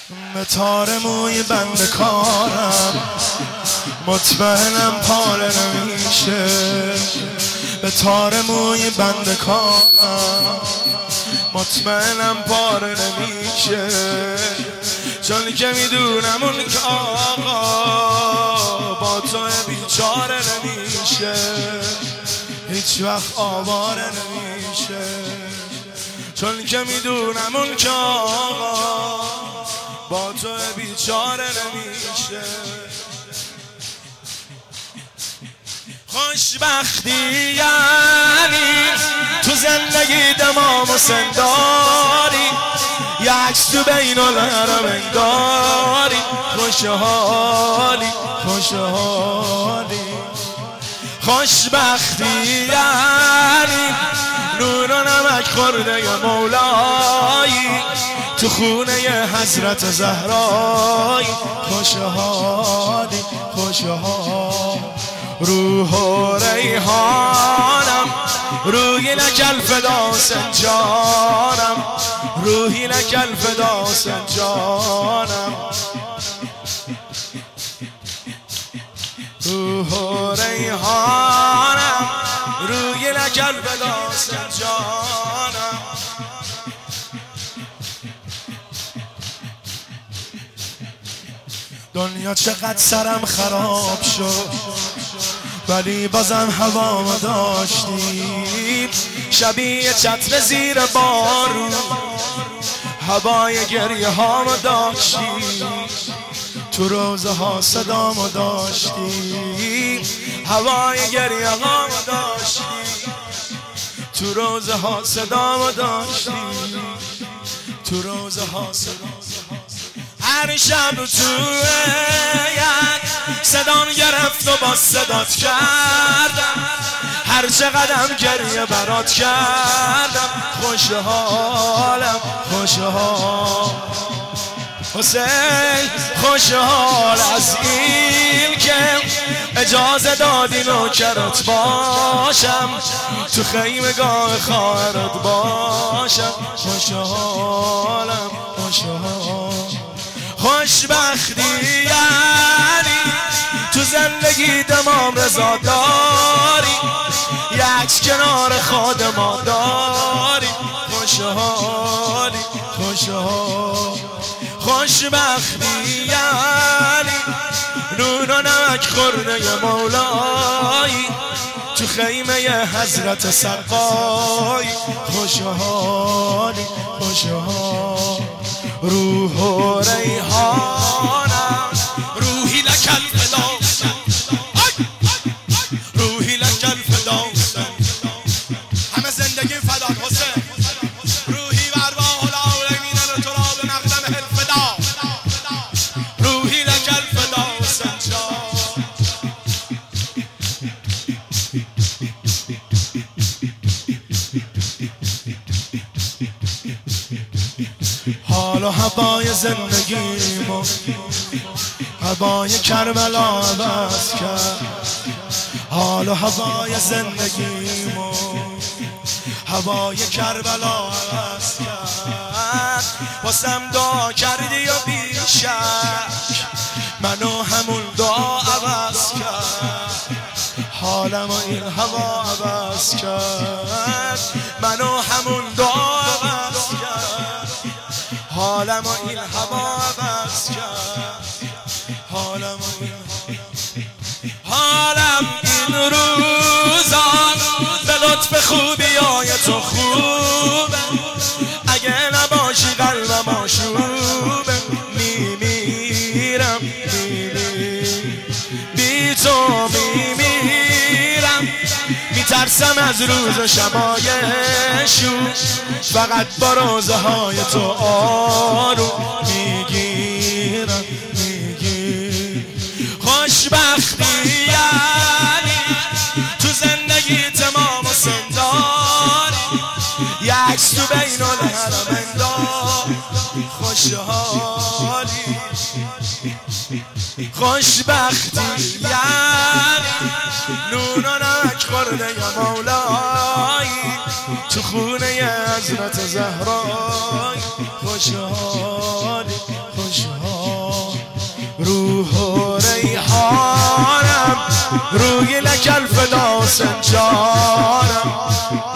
به تار موی بند کارم مطمئنم پاره نمیشه. به تار موی بند کارم مطمئنم پاره نمیشه، چون که میدونم اون که آقا با تو بیچاره نمیشه، هیچ وقت آواره نمیشه، چون که میدونم اون که آقا با تو بیچاره نمیشه. خوشبختی یعنی تو زندگی دمام و سنداری، یه عکس تو بین الحرم انگاری، خوشحالی خوشحالی. خوشبختی یعنی نور و نمک خورده ی مولایی تو خونه حضرت زهرایی، خوشحالی خوشحال. روح و ریحانم روحی لکل فدا سنجانم، روحی لکل فدا سنجانم. روح و ریحانم روحی لکل فدا سنجانم. دنیا چقدر سرم خراب شد ولی بازم هوامو داشتیم، شبیه چتر زیر بارون هوای گریه هامو داشتیم، تو روزه ها صدامو داشتیم، هوای گریه هامو داشتیم، تو روزه ها صدامو داشتیم، تو روزه ها صدامو. هر شب تو یک صدام گرفت و با صدات کردم، هر چقدرم گریه برات کردم، خوشحالم خوشحال. حسین خوشحال از این که اجازه دادی نوکرت باشم، تو خیمگاه خواهرت باشم، خوشحالم خوشحال. خوشبختی یعنی تو زندگی تمام رضا داری، یه عکس کنار خود ما داری، خوشحالی خوشحال. خوشبختی یعنی نون و نمک خورده ی مولایی تو خیمه حضرت سقایی، خوشحالی خوشحال. روح و ریحانم روحی لکل فدا، روحی لکل فدا. همه زندگی فدا حسین، روحی و ارواح العالمین لتراب مقدم الفدا، روحی لکل فدا حال و هوای زندگیمو هوای کربلا عوض کرد، حال و هوای زندگیمو هوای کربلا عوض کرد. واسم دعا کردی و بیشک منو همون دعا عوض کرد، حالم و این هوا عوض کرد، منو همون دعا عوض کرد، حالم و این هوا عوض کرد، حالم و این حالم این روزان به لطف خوبیای تو خوبه، اگه نباشی قلبم آشوبه، میمیرم بی تو میمیرم، میترسم از روز و شبای شو، فقط با روزه های تو آروم میگیرم خوشبختی یعنی تو زندگی تمام و سنداری، یه عکس تو بین الحرم انگار، خوشحالی. خوشبختی یعنی نون و نمک خورده ی مولایی تو خونه حضرت زهرایی، خوشحالی خوشحالی. و ریحانم روی لکل فدا سنجارم